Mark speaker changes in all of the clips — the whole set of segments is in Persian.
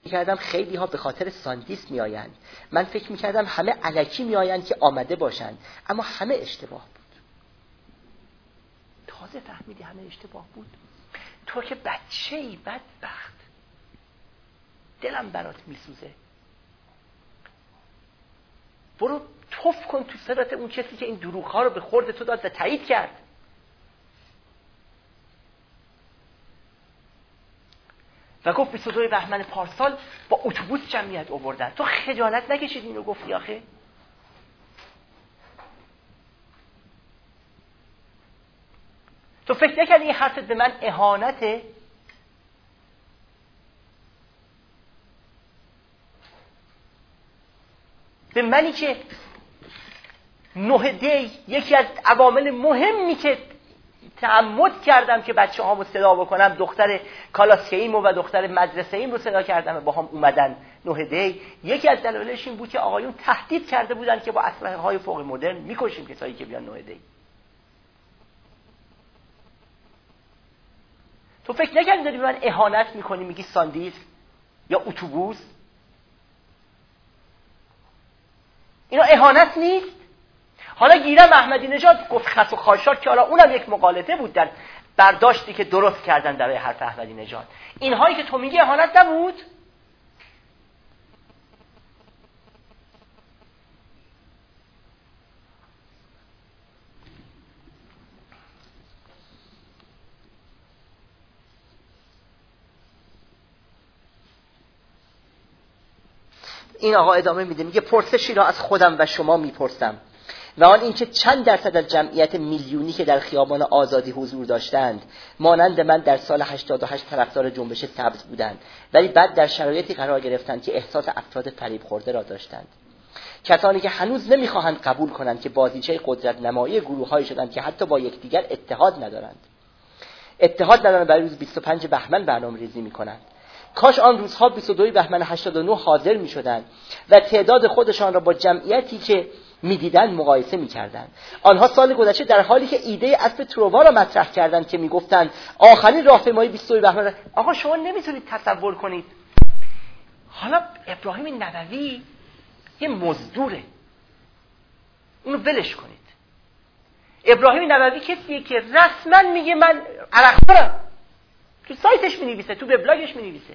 Speaker 1: می‌کردم خیلی ها به خاطر ساندیس میآیند. من فکر می‌کردم همه الکی میآیند که آمده باشند، اما همه اشتباه بود. تازه فهمیدی همه اشتباه بود؟ تو که بچه‌ای بدبخت، دلم برات میسوزه. برو توف کن تو صورت اون کسی که این دروغ‌ها رو به خورد تو داد و تایید کرد. و گفت 22 بهمن پارسال با اتوبوس جمعیت آوردن. تو خجالت نکشید اینو گفتی آخه؟ تو فکر نکردی این حرفت به من اهانته؟ به منی که 9 دی یکی از عوامل مهمی که تعمد کردم که بچه هامو صدا بکنم، دختر کلاسیکیمو و دختر مدرسه‌ایم رو صدا کردم و با هم اومدن 9 دی، یکی از دلایلش این بود که آقایون تهدید کرده بودن که با اسلحه‌های فوق مدرن میکشیم کسایی که بیان 9 دی. تو فکر نکردی داری به من اهانت میکنی میگی ساندیس یا اتوبوس؟ اینا اهانت نیست؟ حالا گیرم احمدی نژاد گفت خط و خاشاک که حالا اونم یک مغالطه بود در برداشتی که درست کردن برای حرف احمدی نژاد. اینهایی که تو میگی اهانت نبود؟ این آقا ادامه میده، میگه پرسشی را از خودم و شما میپرسم و آن اینکه چند درصد از جمعیت میلیونی که در خیابان آزادی حضور داشتند مانند من در سال 88 طرفدار جنبش سبز بودند، ولی بعد در شرایطی قرار گرفتند که احساس افراد فریب خورده را داشتند. کسانی که هنوز نمیخواهند قبول کنند که بازیچه قدرت نمایی گروه‌هایی شدند که حتی با یکدیگر اتحاد ندارند برای روز 25 بهمن برنامه‌ریزی میکنند. کاش آن روزها 22 بهمن 89 حاضر میشدند و تعداد خودشان را با جمعیتی که میدیدند مقایسه میکردند. آنها سال گذشته در حالی که ایده اسب ترووا را مطرح کردند که میگفتند آخرین راهپیمایی 22 بهمن. آقا شما نمیتونید تصور کنید حالا ابراهیم نووی یه مزدوره، اونو ولش کنید. ابراهیم نووی کسیه که رسما میگه من عرقخورم، تو سایتش مینویسه، تو وبلاگش مینویسه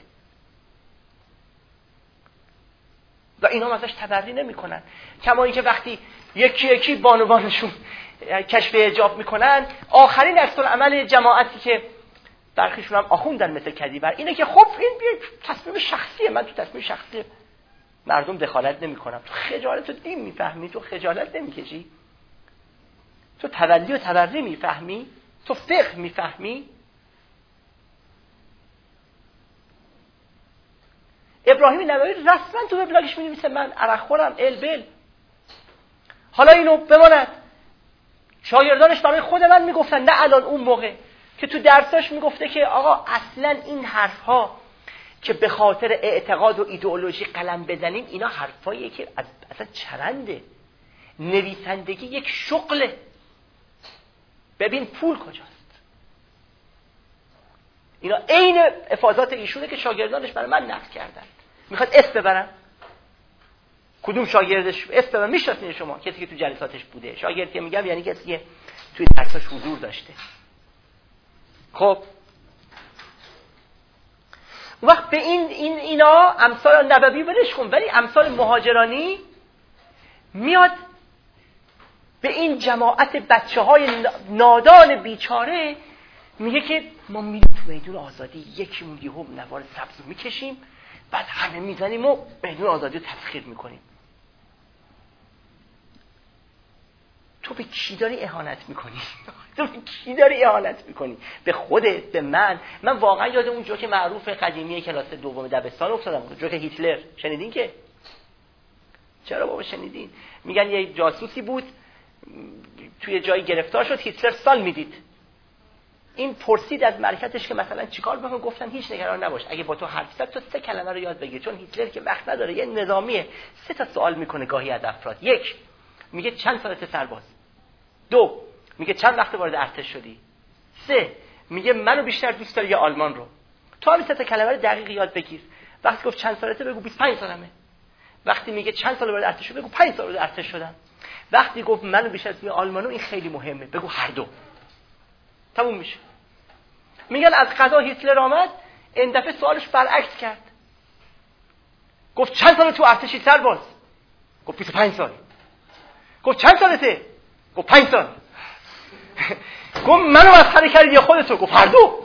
Speaker 1: و اینا هم ازش تبرئه نمیکنن. کما اینکه وقتی یکی یکی بانوانشون کشف حجاب میکنن، آخرین عکس‌العمل جماعتی که برخیشون هم آخوندن مثل کدیور اینه که خب این تصمیم شخصیه، من تو تصمیم شخصی مردم دخالت نمیکنم. تو خجالت و دین میفهمی؟ تو خجالت نمیکشی؟ تو تولی و تبرئه میفهمی؟ تو فقه میفهمی؟ ابراهیم نووی رسما تو وبلاگش می‌نویسه من عرقخورم البل. حالا اینو بماند شاگردانش برای خود من میگفتن، نه الان، اون موقع که تو درساش میگفته که آقا اصلا این حرفها که به خاطر اعتقاد و ایدئولوژی قلم بزنیم اینا حرفاییه که اصلا چرنده. نویسندگی یک شغله. ببین پول کجاست. اینا عین افاضات ایشونه که شاگردانش برای من نقل کردن. میخواد اسم ببرم؟ کدوم شاگردش اسم ببرم؟ میشناسین شما کسی که تو جلساتش بوده؟ شاگردی میگم یعنی کسی که توی درساش حضور داشته. خب وقت به اینا امثال نبوی ولش کن، ولی امثال مهاجرانی میاد به این جماعت بچه‌های نادان بیچاره میگه که ما میریم تو میدون آزادی، یکیمون یهو نوار سبز رو میکشیم، بعد همه میزنیم و میدون آزادی رو تسخیر میکنیم. تو به کی داری اهانت میکنی؟ تو به کی داری اهانت میکنی؟ به خودت؟ به من واقعا یاد اون جوک معروف قدیمی کلاس دوم دبستان افتادم، جوک هیتلر. شنیدین که؟ چرا بابا شنیدین؟ میگن یه جاسوسی بود توی جایی گرفتار شد، هیتلر سال میدید. این پرسید از معرفتش که مثلا چیکار بکنم، گفتن هیچ نگران نباش، اگه با تو حرف زد تو 3 کلمه رو یاد بگیر، چون هیتلر که وقت نداره، یه نظامیه، 3 تا سوال میکنه گاهی از افراد. 1 میگه چند سالته سرباز، 2 میگه چند وقت وارد ارتش شدی، 3 میگه منو بیشتر دوست داری یا آلمان رو. تو همین 3 تا کلمه رو دقیق یاد بگیر وقتی گفت چند سالته بگو 25 سالمه. وقتی میگه چند سال وارد ارتش شدم بگو 5 سال وارد ارتش شدم. وقتی گفت منو بیش از آلمانو، این خیلی مهمه، بگو هر دو. تموم میشه. میگن از قضا هیتلر آمد، این دفعه سوالش برعکس کرد. گفت چند سال تو ارتشی سرباز؟ گفت 25 سال. گفت چند سالته؟ گفت 5 سال. گفت منو مسخره کردی یا خودتو؟ گفت هر دو.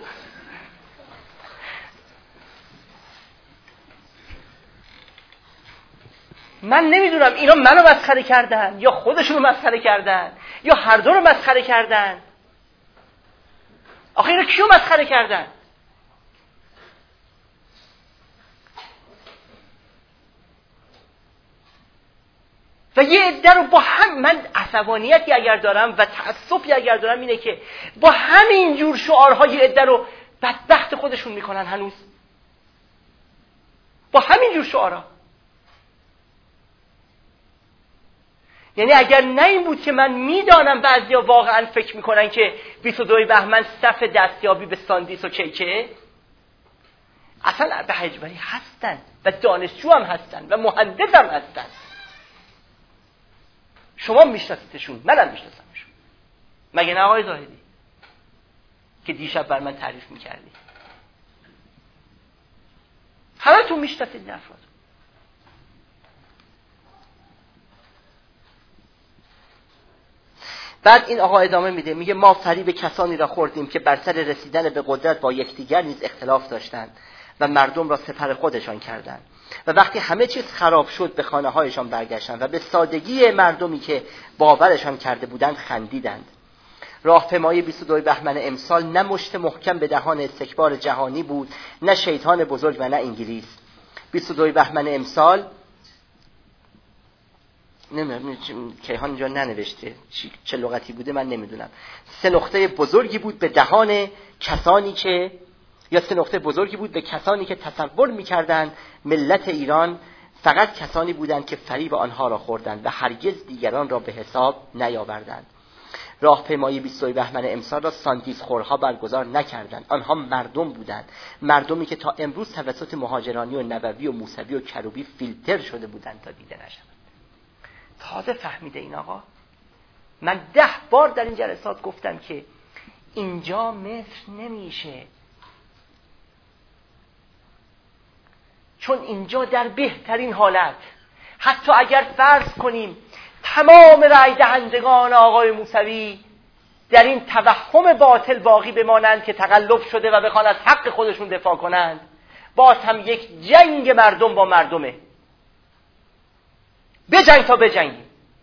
Speaker 1: من نمیدونم اینا منو مسخره کردن یا خودشونو مسخره کردن یا هر دو رو مسخره کردن. آخه اینا کیو مسخره کردن؟ و یه عده رو با هم، من عصبانیتی اگر دارم و تعصبی اگر دارم اینه که با همین جور شعارها یه عده رو بدبخت خودشون میکنن هنوز. با همین جور شعارها. یعنی اگر نه این بود که من میدانم بعضیا واقعا فکر میکنن که 22 بهمن صف دستیابی به ساندیس و کیکه، اصلا به هجبری هستن و دانشجو هم هستن و مهندس هم هستن. شما میشناسیدشون، منم میشناسمشون. مگه نه آقای زاهدی که دیشب بر من تعریف میکردی؟ همه تو میشناسید این افراد. بعد این آقا ادامه میده، میگه ما فریب کسانی را خوردیم که بر سر رسیدن به قدرت با یکدیگر نیز اختلاف داشتند و مردم را سپر خودشان کردند و وقتی همه چیز خراب شد به خانه هایشان برگشتند و به سادگی مردمی که باورشان کرده بودند خندیدند. راهپیمایی 22 بهمن امسال نه مشت محکم به دهان استکبار جهانی بود، نه شیطان بزرگ و نه انگلیس. 22 بهمن امسال نمیدونم کیهان اینجا ننوشته چه لغتی بوده، من نمیدونم. 3 نقطه بزرگی بود به دهان کسانی که، یا 3 نقطه بزرگی بود به کسانی که تصور می‌کردند ملت ایران فقط کسانی بودند که فریب آنها را خوردند و هرگز دیگران را به حساب نیاوردند. راهپیمایی 22 بهمن امسال را ساندیس خورها برگزار نکردند. آنها مردم بودند، مردمی که تا امروز توسط مهاجرانی و نووی و موسوی و کروبی فیلتر شده بودند تا دیده نشوند. تازه فهمیده این آقا. من 10 بار در این جلسات گفتم که اینجا مصر نمیشه، چون اینجا در بهترین حالت، حتی اگر فرض کنیم تمام رای دهندگان آقای موسوی در این توهم باطل باقی بمانند که تقلب شده و بخوان از حق خودشون دفاع کنند، باز هم یک جنگ مردم با مردمه. بجنگ تا بجنگیم.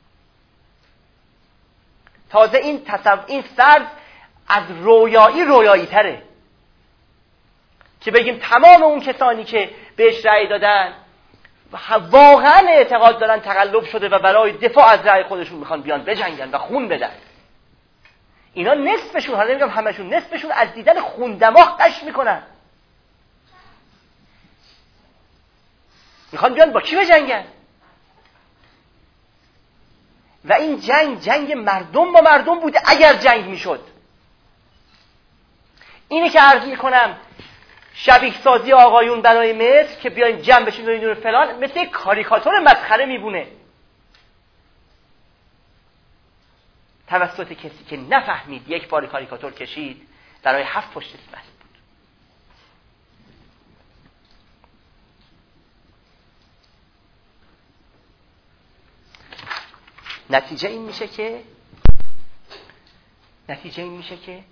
Speaker 1: تازه این فرض از رویایی تره که بگیم تمام اون کسانی که بهش رأی دادن واقعا اعتقاد دارن تقلب شده و برای دفاع از رأی خودشون میخوان بیان بجنگن و خون بدن. اینا نصفشون، حالا نمیگم همشون، نصفشون از دیدن خون دماغ قش میکنن. میخوان بیان با کی بجنگن؟ و این جنگ مردم با مردم بوده اگر جنگ میشد. اینی که عرض میکنم شبیه سازی آقایون برای مصر که بیاین جمع بشین و اینو فلان، مثل یک کاریکاتور مسخره میبونه توسط کسی که نفهمید یک بار کاریکاتور کشید برای 7 پشت بس بود. نتیجه این میشه که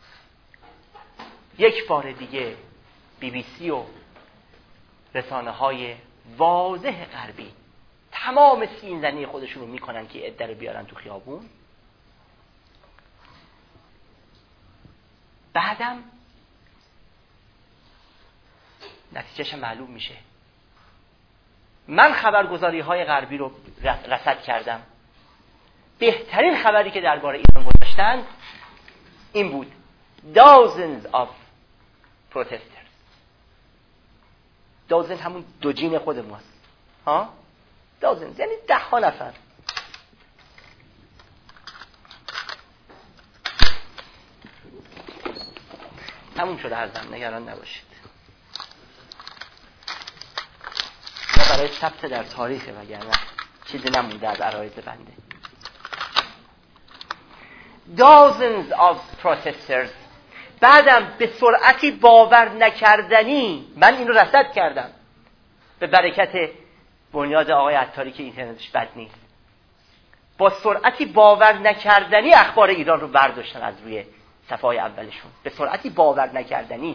Speaker 1: یک بار دیگه BBC و رسانه‌های واضح غربی تمام سینزنی خودشونو میکنن که عده رو بیارن تو خیابون. بعدم نتیجهش معلوم میشه. من خبرگزاری‌های غربی رو رصد کردم. بهترین خبری که درباره ایران گذاشتن این بود: thousands of protesters. thousands همون دو جین خود ماست. thousands یعنی 10 نفر. تموم شده عرضم، نگران نباشید. برای ثبت در تاریخه، وگرنه چیزی نمونده از عرایض بنده. Dozens of processors. بعدم به سرعتی باور نکردنی، من این رو رصد کردم به برکت بنیاد آقای عطاری که اینترنتش بد نیست، با سرعتی باور نکردنی اخبار ایران رو برداشتن از روی صفحه‌های اولشون، به سرعتی باور نکردنی.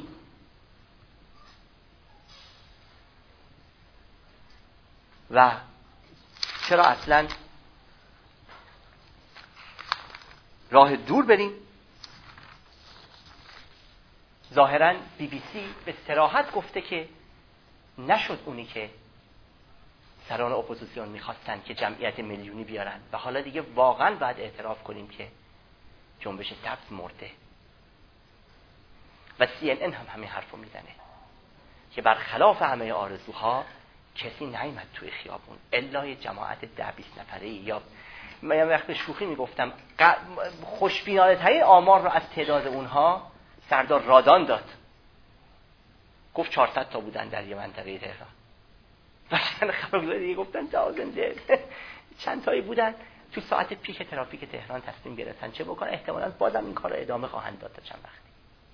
Speaker 1: و چرا اصلا راه دور بریم؟ ظاهراً BBC به صراحت گفته که نشد اونی که سران اپوزیسیون میخواستن که جمعیت میلیونی بیارن و حالا دیگه واقعاً باید اعتراف کنیم که جنبش سبز مرده. و CNN هم همین حرفو میزنه که برخلاف همه آرزوها کسی نیامد توی خیابون الا یه جماعت 10-20 نفره. یا من وقت شوخی میگفتم خوشبینانه ترین آمار رو از تعداد اونها سردار رادان داد، گفت 400 تا بودن در یه منطقه تهران. مثلا خبرگزاری دیگه گفتن تازنده چند تایی بودن. تو ساعت پیک ترافیک تهران تصمیم گرفتن چه بکنن، احتمالاً بازم این کار رو ادامه خواهند داد تا چند وقتی.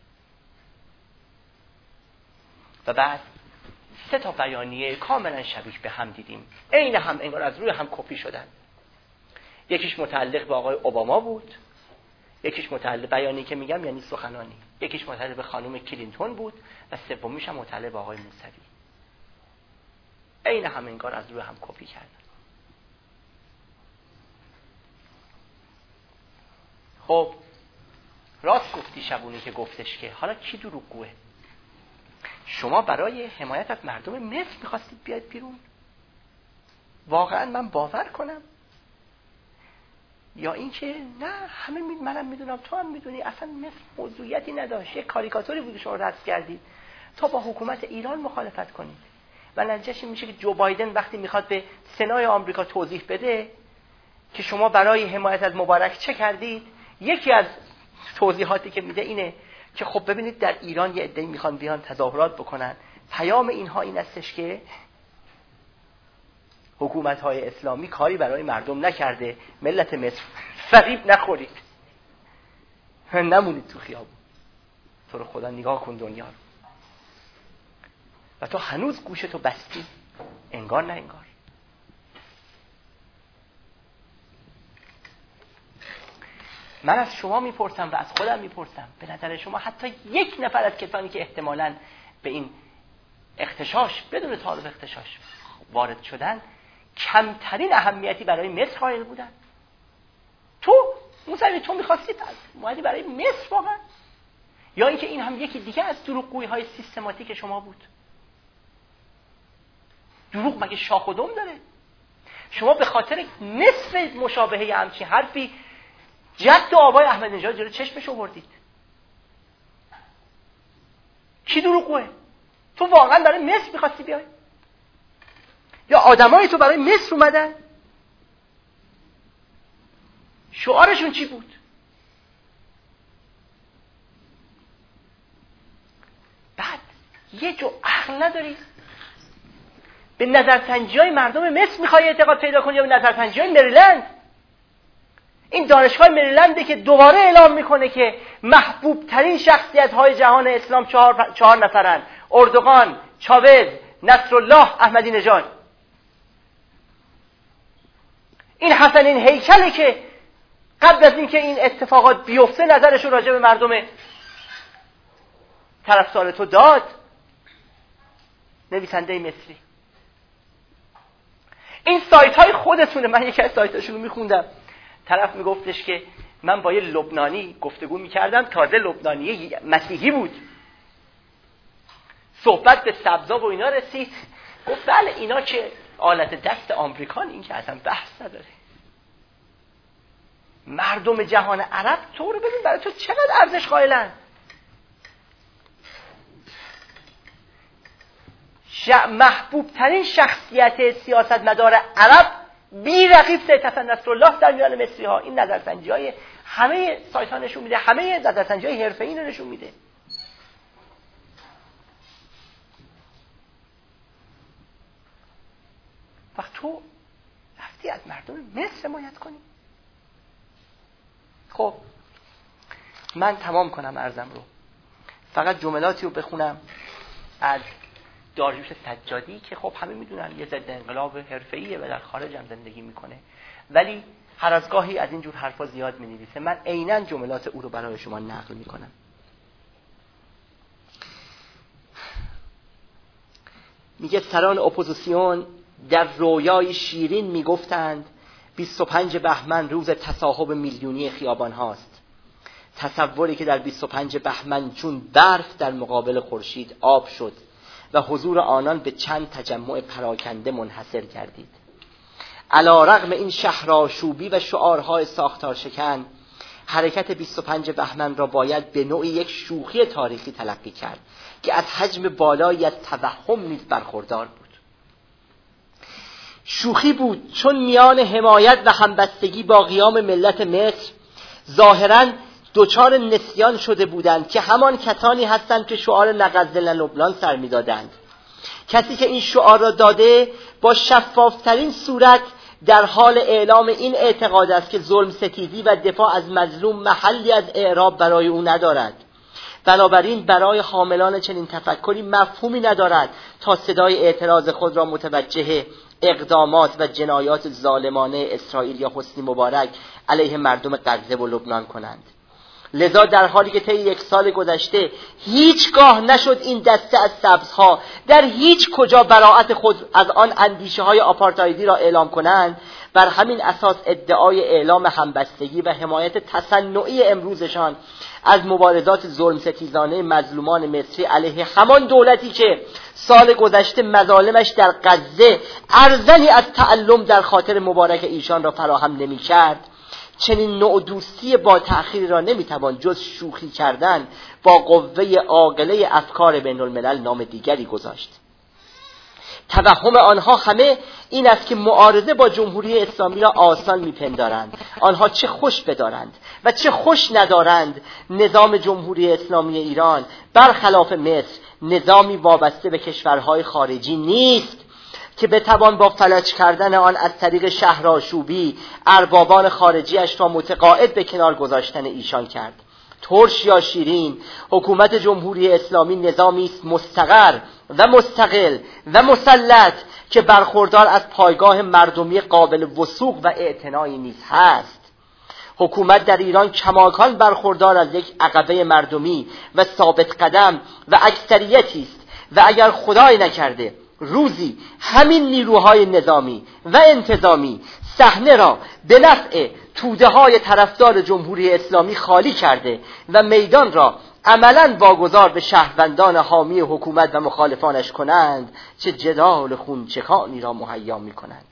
Speaker 1: و بعد 3 تا بیانیه کاملا شبیه به هم دیدیم، عین هم انگار از روی هم کپی شدن. یکیش متعلق به آقای اوباما بود، یکیش متعلق بیانیه‌ای که میگم یعنی سخنانی، یکیش متعلق به خانم کلینتون بود و سومیش هم متعلق به آقای موسوی. عین هم انگار از روی هم کپی کردن. خب راست گفتی شبونی که گفتش که حالا کی دروغگوه؟ شما برای حمایت از مردم مصر میخواستید بیاید بیرون؟ واقعا من باور کنم؟ یا اینکه نه همه منم میدونم تو هم میدونی اصلا مصر موضوعیتی نداشت، یک کاریکاتوری بود شما رسم کردید تا با حکومت ایران مخالفت کنید. و نتیجهش میشه که جو بایدن وقتی میخواد به سنای آمریکا توضیح بده که شما برای حمایت از مبارک چه کردید، یکی از توضیحاتی که میده اینه که خب ببینید در ایران یه عده‌ای میخوان بیان تظاهرات بکنن، پیام اینها این استش که حکومت‌های اسلامی کاری برای مردم نکرده، ملت مصر فریب نخورید، نمونید تو خیابون، تو رو خدا نگاه کن دنیا رو. و تو هنوز گوشتو بستی، انگار نه انگار. من از شما میپرسم و از خودم میپرسم، به نظر شما حتی یک نفر از کسانی که احتمالاً به این اختشاش بدون تعارف اختشاش وارد شدن کمترین اهمیتی برای مصر قائل بودن؟ تو موسوی تو می‌خواستی اومدی برای مصر واقعا؟ یا اینکه این هم یکی دیگه از دروغگویی‌های سیستماتیک شما بود؟ دروغ مگه شاخ و دم داره؟ شما به خاطر نصف مشابهه همچین حرفی جد و آبای احمدی نژاد جلو چشمش آوردید. کی دروغگوه؟ تو واقعا برای مصر می‌خواستی بیای؟ یا آدمای تو برای مصر اومدن؟ شعارشون چی بود؟ بعد یه جو عقل نداری؟ به نظرسنجی‌های مردم مصر میخوای اعتقاد پیدا کنی یا به نظرسنجی‌های مریلند؟ این دانشگاه مریلنده که دوباره اعلام میکنه که محبوب ترین شخصیت‌های جهان اسلام 4 نفرن: اردوغان، چاوز، نصرالله، احمدی نژاد. این حسنین هیکله که قبل از اینکه این اتفاقات بیفته نظرش رو راجع به مردم طرفدار تو داد، نویسنده مصری. این سایت های خودتونه. من یکی از سایتاشون رو میخوندم، طرف میگفتش که من با یه لبنانی گفتگو میکردم، تازه لبنانی مسیحی بود، صحبت به سبزا و اینا رسید، گفت بله اینا که آلت دست آمریکان، این که اصلا بحث نداره. مردم جهان عرب تو رو ببین برای تو چقدر ارزش قائلن. محبوب ترین شخصیت سیاستمدار عرب بی رقیب سید حسن نصرالله در میان مصری ها. این نظرسنجی های همه سایت ها نشون میده، همه نظرسنجی های حرفه‌ای نشون میده. وقت تو رفتی از مردم مصر حمایت کنی. خب من تمام کنم عرضم رو، فقط جملاتی رو بخونم از داریوش سجادی که خب همه میدونن یه ضد انقلاب حرفه‌ایه و در خارج هم زندگی میکنه، ولی هر از گاهی از اینجور حرفا زیاد مینویسه. من عیناً جملات او رو برای شما نقل میکنم. میگه سران اپوزیسیون در رویای شیرین میگفتند 25 بهمن روز تصاحب میلیونی خیابان هاست. تصوری که در 25 بهمن چون برف در مقابل خورشید آب شد و حضور آنان به چند تجمع پراکنده منحصر گردید. علی‌رغم این شهرآشوبی و شعارهای ساختار شکن، حرکت 25 بهمن را باید به نوعی یک شوخی تاریخی تلقی کرد که از حجم بالایی از توهم نیز برخوردار بود. شوخی بود چون میان حمایت و همبستگی با قیام ملت مصر ظاهراً دوچار نسیان شده بودند که همان کسانی هستند که شعار نغزلن لبنان سر می‌دادند. کسی که این شعار را داده با شفافترین صورت در حال اعلام این اعتقاد است که ظلم ستیزی و دفاع از مظلوم محلی از اعراب برای او ندارد. بنابراین برای حاملان چنین تفکری مفهومی ندارد تا صدای اعتراض خود را متوجه اقدامات و جنایات ظالمانه اسرائیل یا حسنی مبارک علیه مردم غزه و لبنان کنند. لذا در حالی که طی 1 سال گذشته هیچگاه نشد این دسته از سبزها در هیچ کجا براءت خود از آن اندیشه های آپارتایدی را اعلام کنند، بر همین اساس ادعای اعلام همبستگی و حمایت تصنعی امروزشان از مبارزات ظلم ستیزانه مظلومان مصری علیه همان دولتی که سال گذشته مظالمش در غزه ارزنی از تعلم در خاطر مبارک ایشان را فراهم نمی کرد، چنین نوع دوستی با تأخیر را نمیتوان جز شوخی کردن با قوه عاقله افکار بین الملل نام دیگری گذاشت. توهم آنها همه این است که معارضه با جمهوری اسلامی را آسان میپندارند. آنها چه خوش بدارند و چه خوش ندارند نظام جمهوری اسلامی ایران برخلاف مصر نظامی وابسته به کشورهای خارجی نیست که بتوان با فلج کردن آن از طریق شهرآشوبی اربابان خارجیش را متقاعد به کنار گذاشتن ایشان کرد. ترش یا شیرین، حکومت جمهوری اسلامی نظامی است مستقر و مستقل و مسلط که برخوردار از پایگاه مردمی قابل وثوق و اعتنایی نیز هست. حکومت در ایران کماکان برخوردار از یک عقبه مردمی و ثابت قدم و اکثریتی است و اگر خدای نکرده روزی همین نیروهای نظامی و انتظامی صحنه را به نفع توده های طرفدار جمهوری اسلامی خالی کرده و میدان را عملاً واگذار به شهروندان حامی حکومت و مخالفانش کنند، چه جدال خونچکانی را مهیا می کنند.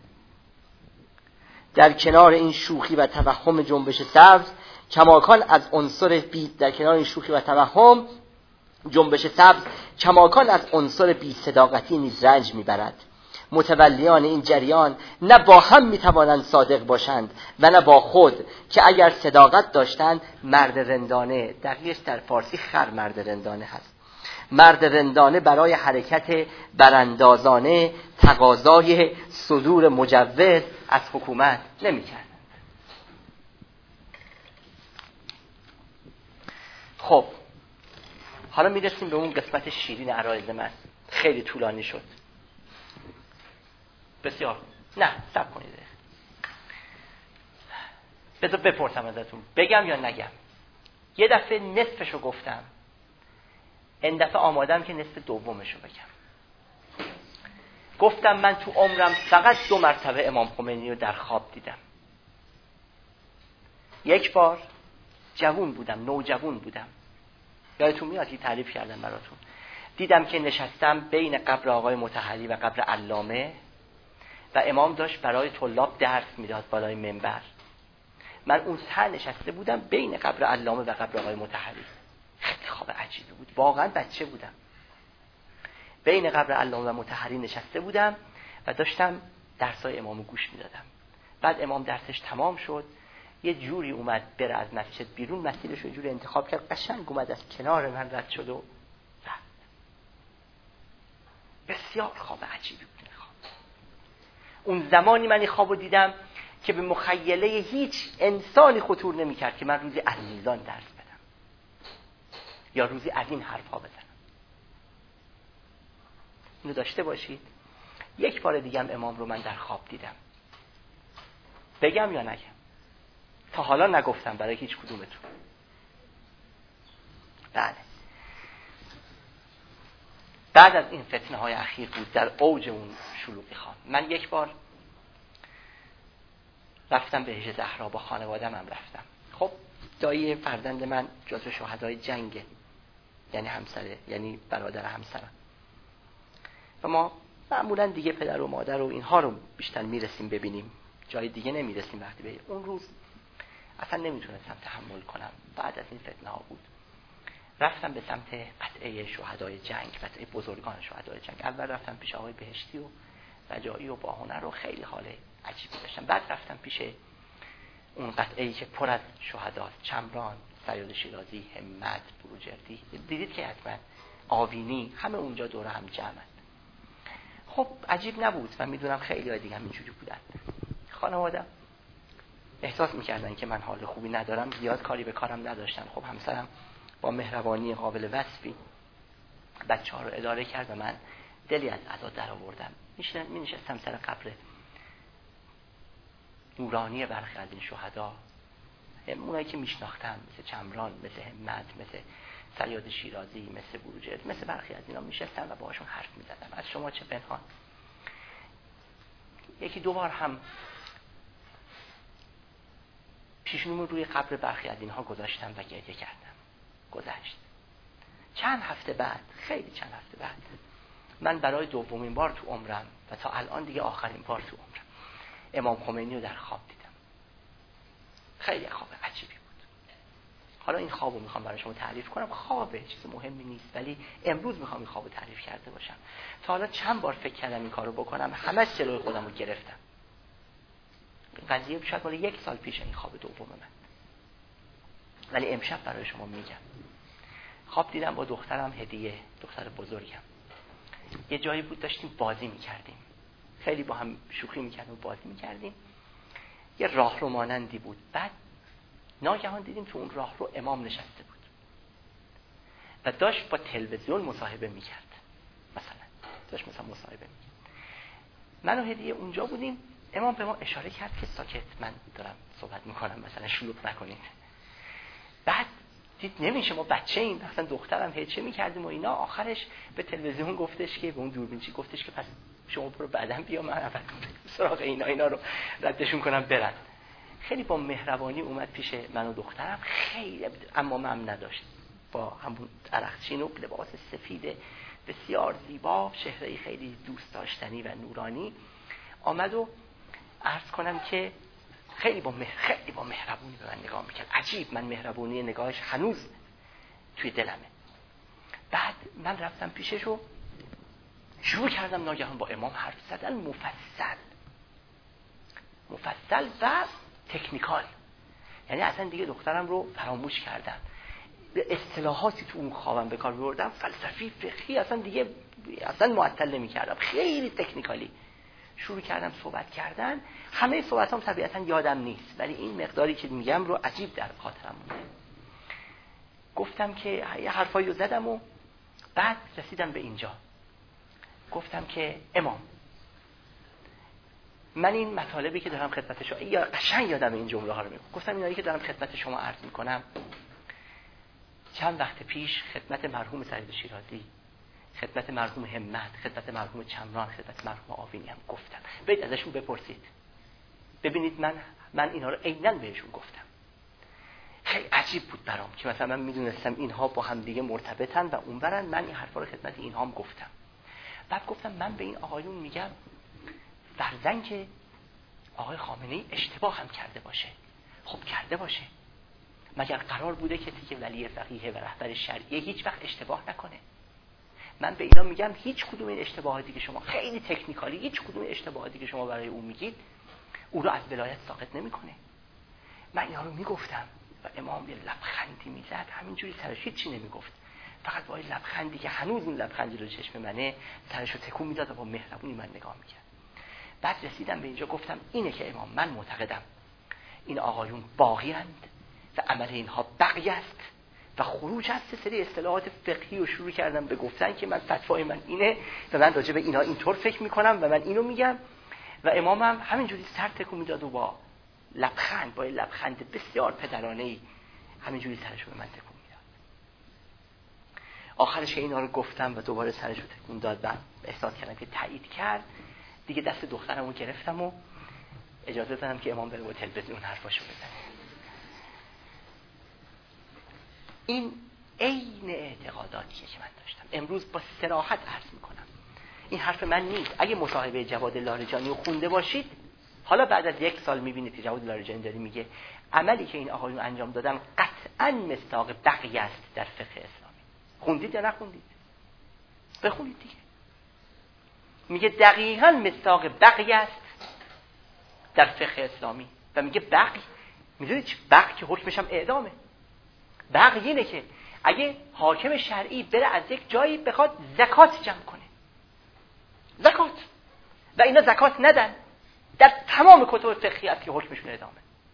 Speaker 1: در کنار این شوخی و توهم جنبش سبز کماکان از عنصر بی صداقتی نیز رنج میبرد. متولیان این جریان نه با هم میتوانند صادق باشند و نه با خود، که اگر صداقت داشتند مرد رندانه، دقیقش در فارسی خر مرد رندانه هست، مرد رندانه برای حرکت براندازانه تقاضای صدور مجوز از حکومت نمی‌کردند. خب حالا میرسیم به اون قسمت شیرین عرایض من. خیلی طولانی شد. بسیار. نه صبر کنید. بذار بپرسم ازتون بگم یا نگم. یه دفعه نصفشو گفتم، این دفعه آمادم که نصف دومشو بگم. گفتم من تو عمرم فقط 2 مرتبه امام خمینی رو در خواب دیدم. یک بار جوون بودم، نوجوان بودم، یادتون میاد که تعریف کردم براتون. دیدم که نشستم بین قبر آقای مطهری و قبر علامه و امام داشت برای طلاب درس میداد بالای منبر. من اون سر نشسته بودم بین قبر علامه و قبر آقای مطهری. خیلی خواب عجیبی بود، واقعا بچه بودم. بین قبر علامه و مطهری نشسته بودم و داشتم درسای امامو گوش میدادم. بعد امام درسش تمام شد، یه جوری اومد بره از مسجد بیرون، مسیرش رو جوری انتخاب کرد قشنگ اومد از کنار من رد شد و رفت. بسیار خواب عجیبی بود خواب. اون زمانی من این خوابو دیدم که به مخیله هیچ انسانی خطور نمی‌کرد که من روزی از میزان درس بدم یا روزی از این حرفا بزنم. اینو داشته باشید. یک بار دیگه هم امام رو من در خواب دیدم. بگم یا نگم؟ تا حالا نگفتم برای هیچ کدومتون. بله. بعد از این فتنه های اخیر بود، در اوج اون شلوغی خواب، من یک بار رفتم بهش زهرا، با خانوادم هم رفتم. خب دایی فرزند من جزو شهدای جنگه، یعنی همسره، یعنی برادر همسرم، و ما معمولا دیگه پدر و مادر و اینها رو بیشتر میرسیم ببینیم، جای دیگه نمیرسیم. وقتی به اون روز اصلا نمیتونستم تحمل کنم. بعد از این فتنه ها بود، رفتم به سمت قطعه شهدای جنگ، قطعه بزرگان شهدای جنگ. اول رفتم پیش آقای بهشتی و رجایی و باهنر رو، خیلی حال عجیبی داشتم. بعد رفتم پیش اون قطعه‌ای که پر از شهداست، چمران، فریاد شیرازی، همت، بروجردی. دیدید که حتما آوینی، همه اونجا دور هم جمعند. خب عجیب نبود و میدونم خیلی ها دیگه هم اینجوری بودن. خانوادم احساس میکردن که من حال خوبی ندارم، زیاد کاری به کارم نداشتن. خب همسرم با مهربانی قابل وصفی بچه‌ها رو اداره کرد و من دلی از عزا در آوردم. می نشستم سر قبر نورانی برخی از این شهدا، اونایی که میشناختم، مثل چمران، مثل همت، مثل فریاد شیرازی، مثل بروجرد، مثل برخی از اینا میشستم و باهاشون حرف میزدم. از شما چه پنهان. یکی دو بار هم پیشونیمو روی قبر برخی از اینها گذاشتم و گریه کردم. گذشت. چند هفته بعد، خیلی چند هفته بعد، من برای دومین بار تو عمرم و تا الان دیگه آخرین بار تو عمرم امام خمینی رو در خواب دیدم. خیلی خواب عجیبی بود. حالا این خوابو میخوام برای شما تعریف کنم. خوابه، چیز مهمی نیست، ولی امروز میخوام این خوابو تعریف کرده باشم. تا حالا چند بار فکر کردم این کارو بکنم، همش جلوی خودم رو گرفتم. قضیه شاید مال 1 سال پیش این خواب دوم من، ولی امشب برای شما میگم. خواب دیدم با دخترم هدیه، دختر بزرگم. یه جایی بود داشتیم بازی میکردیم، خیلی با هم شوخی میکردیم و بازی میکردیم. یه راهرو مانندی بود. بعد ناگهان دیدیم تو اون راهرو امام نشسته بود و داشت با تلویزیون مصاحبه میکرد. مثلا داشت مثلا مصاحبه میکرد. من و هدیه اونجا بودیم. امام به ما اشاره کرد که ساکت، من دارم صحبت میکنم، مثلا شلوغ نکنید. بعد دید نمیشه، ما بچه ایم، مثلا دخترم هیچه میکردیم و اینا. آخرش به تلویزیون گفتش که، به اون دوربینچی گفتش که پس شما برو بعداً بیا، من اول سراغ اینا رو ردشون کنم برن. خیلی با مهربانی اومد پیش من و دخترم، خیلی اما من نداشت، با همون عرقچین و لباس سفید بسیار زیبا، چهره‌ای خیلی دوست داشتنی و نورانی آمد و عرض کنم که خیلی با مهربونی به من نگاه میکرد. عجیب، من مهربونی نگاهش هنوز توی دلمه. بعد من رفتم پیشش و شروع کردم ناگهان با امام حرف زدن، مفصل و تکنیکال. یعنی اصلا دیگه دخترم رو فراموش کردم، به اصطلاحاتی تو اون خوابم به کار بردم، فلسفی، فقهی، اصلا دیگه معطل نمی‌کردم. خیلی تکنیکالی شروع کردم صحبت کردن. همه صحبتام طبیعتاً یادم نیست، ولی این مقداری که میگم رو عجیب در خاطرم مونده. گفتم که یه حرفایی رو زدم و بعد رسیدم به اینجا. گفتم که امام، من این مطالبی که دارم خدمت شما، یا قشنگ یادم این جمله ها رو میگم. گفتم اینایی که دارم خدمت شما عرض میکنم چند وقت پیش خدمت مرحوم سعید شیرازی، خدمت مرحوم همت، خدمت مرحوم چمران، خدمت مرحوم آوینی هم گفتم. برید ازشون بپرسید، ببینید من اینا رو عیناً بهشون گفتم. خیلی عجیب بود برام که مثلا من میدونستم اینها با هم دیگه مرتبطن و اونورن، من این حرفا رو خدمت اینها هم گفتم. بعد گفتم من به این آقایون میگم فرضاً که آقای خامنه‌ای اشتباه هم کرده باشه. خب کرده باشه، مگر قرار بوده کسی که ولی فقیه و رهبر شرعیه هیچ وقت اشتباه نکنه؟ من به اینا میگم هیچ کدوم این اشتباهاتی که شما، خیلی تکنیکالی، هیچ کدوم اشتباهاتی که شما برای اون میگید او رو از ولایت ساقط نمیکنه. من اینا رو میگفتم و امام یه لبخندی میزد، همینجوری سرش هیچی نمیگفت، فقط با این لبخندی که هنوز اون لبخندی رو چشم منه، سرش رو تکون میداد و با مهربونی من نگاه میکرد. بعد رسیدم به اینجا گفتم اینه که امام من معتقدم این آقایون باقی‌اند و عمل اینها بقیه است و خروج از سری اصطلاحات فقهی رو شروع کردم به گفتن که من فتوای من اینه و من راجع به اینها اینطور فکر میکنم و من اینو میگم و امامم همینجوری سر تکون میداد و با لبخند بسیار پدرانه‌ای همینجوری سرش رو به من تکون میداد. آخرش اینا رو گفتم و دوباره سرش رو تکون داد و احساس کردم که تایید کرد. دیگه دست دخترم رو گرفتم و اجازه دادم که امام بره با تلویزیون حرفاشو بزنه. این عین اعتقاداتیه که من داشتم. امروز با صراحت عرض میکنم این حرف من نیست. اگه مصاحبه جواد لاریجانی رو خونده باشید، حالا بعد از 1 سال میبینید که جواد لاریجانی داره میگه عملی که این آقایون انجام دادن قطعاً مصداق بقیه است در فقه اسلامی. خوندید یا نخوندید؟ بخونید دیگه. میگه دقیقاً مصداق بقیه است در فقه اسلامی و میگه بقی. میدونید چه بقی که حکمش هم اعدامه. بقی اینه که اگه حاکم شرعی بره از یک جایی بخواد زکات جمع کنه، زکات، و اینا زکات ندن، در تمام کتب فقهی است که حکمشون اعدامه،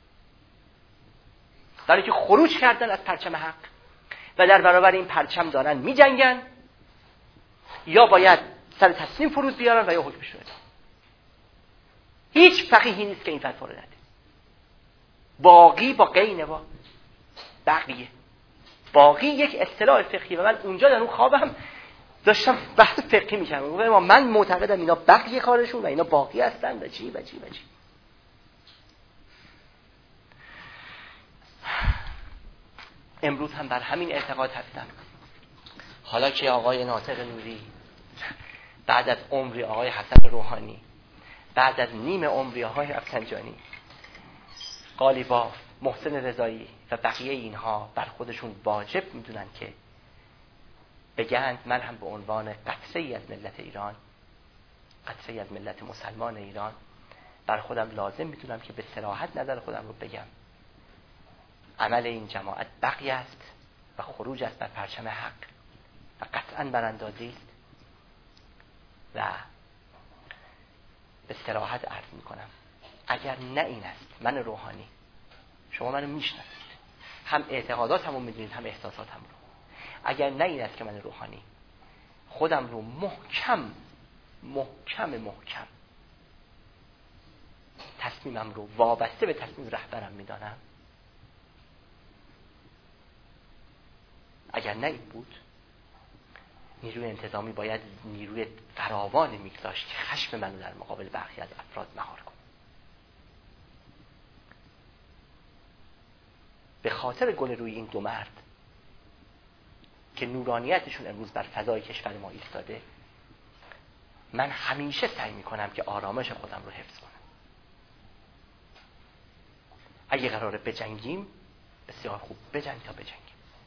Speaker 1: در اینکه خروج کردن از پرچم حق و در برابر این پرچم دارن میجنگن، یا باید سر تسلیم فرود بیارن و یا حکمشون اعدام. هیچ فقیهی نیست که این فتوا رو نده. باقی با قینه با بقیه. باقی یک اصطلاح فقهی و من اونجا در اون خوابم داشتم بحث فقهی می‌کردم. من معتقدم اینا بقیه کارشون و اینا باقی هستن و چی. امروز هم بر همین اعتقاد هستم. حالا که آقای ناطق نوری بعد از عمری آقای حسن روحانی، بعد از نیم عمری آقای رفسنجانی، قالیباف، محسن رضایی و بقیه اینها بر خودشون واجب میدونن که بگند من هم به عنوان قطعه‌ای از ملت ایران، قطعه‌ای از ملت مسلمان ایران، بر خودم لازم میدونم که به صراحت نظر خودم رو بگم. عمل این جماعت بقیه است و خروج است بر پرچم حق و قطعاً براندازی است و به صراحت عرض میکنم اگر نه این است، من روحانی، شما منو میشناسید، هم اعتقاداتمو میدونید هم احساساتم رو، اگر نه این است که من روحانی خودم رو محکم تصمیمم رو وابسته به تصمیم رهبرم میدانم، اگر نه این بود نیروی انتظامی باید نیروی فراوانی میگذاشت که خشم منو در مقابل برخی از افراد مهار کنه. به خاطر گل روی این دو مرد که نورانیتشون امروز بر فضای کشور ما ایستاده، من همیشه سعی میکنم که آرامش خودم رو حفظ کنم. اگه قراره بجنگیم بسیار خوب بجنگ تا بجنگیم.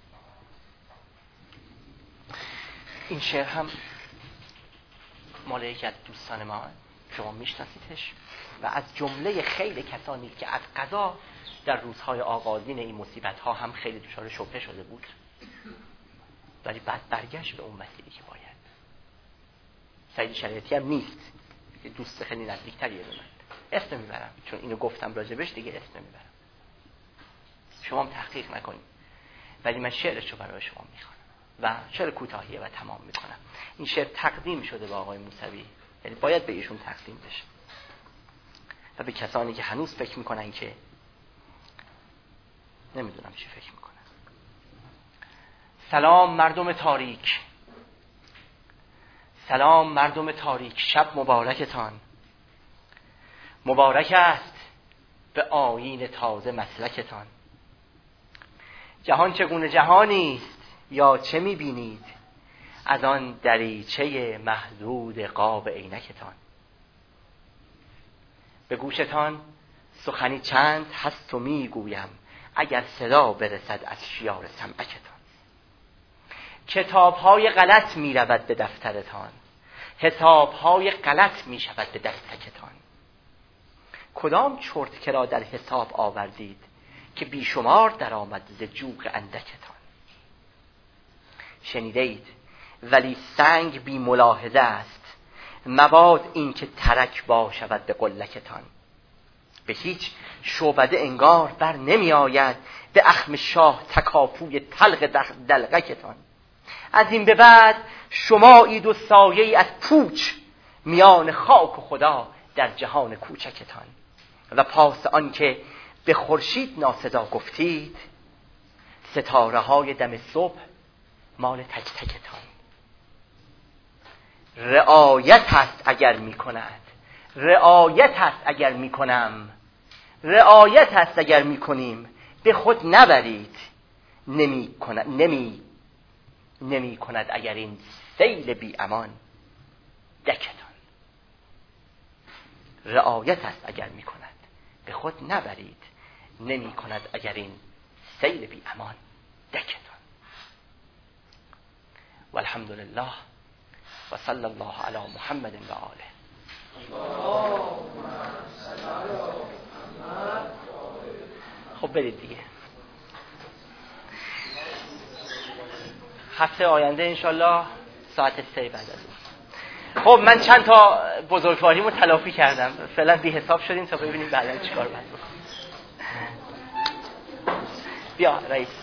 Speaker 1: این شعر هم مال یکی از دوستان ما، شما میشناسیدش و از جمله خیلی کسانی که از قضا در روزهای آغازین این مصیبت ها هم خیلی دچار شبهه شده بود ولی بعد برگشت به اون مسیری که باید. سعید شریعتی هم نیست، یه دوست خیلی نزدیکتریه به من، اسم میبرم چون اینو گفتم راجبش دیگه اسم میبرم، شما هم تحقیق نکنید، ولی من شعرش رو برای شما میخوانم و شعر کوتاهیه و تمام میکنم. این شعر تقدیم شده به آقای موسوی، یعنی باید به ایشون تقدیم بشه و به کسانی که هنوز فکر میکنن که نمیدونم چی فکر میکنن. سلام مردم تاریک، سلام مردم تاریک، شب مبارکتان، مبارک است به آیین تازه مسلکتان. جهان چگونه جهانی است یا چه میبینید از آن دریچه محدود قاب عینکتان. به گوشتان سخنی چند هست و میگویم اگر صدا برسد از شیار سمعکتان. کتاب‌های غلط می‌رود به دفترتان، حساب‌های غلط می‌شود به دستکتان. کدام چرت که را در حساب آوردید که بیشمار درآمد ز جوق اندکتان. شنیدید ولی سنگ بی ملاحظه است، مباد این که ترک باشود به قلکتان. به هیچ شعبده انگار بر نمی آید به اخم شاه تکاپوی تلق دلقکتان. از این به بعد شمایید و سایه‌ای از پوچ میان خاک و خدا در جهان کوچکتان. و پاس آن که به خورشید ناصدا گفتید، ستاره های دم صبح مال تک تکتان. رعایت هست اگر می کند، رعایت هست اگر می کنم، رعایت هست اگر می کنیم، به خود نبرید. نمی کند اگر این سیل بی امان دکتان. رعایت هست اگر می کند، به خود نبرید. نمی کند اگر این سیل بی امان دکتان. والحمد لله و صلی الله علی محمد و آله. خب برید دیگه. هفته آینده انشالله ساعت 3 بعد از اون. خب من چند تا بزرگواریمو تلافی کردم، فعلا بی حساب شدیم تا ببینیم بعدا چیکار باید بکنیم. بیا رئیس.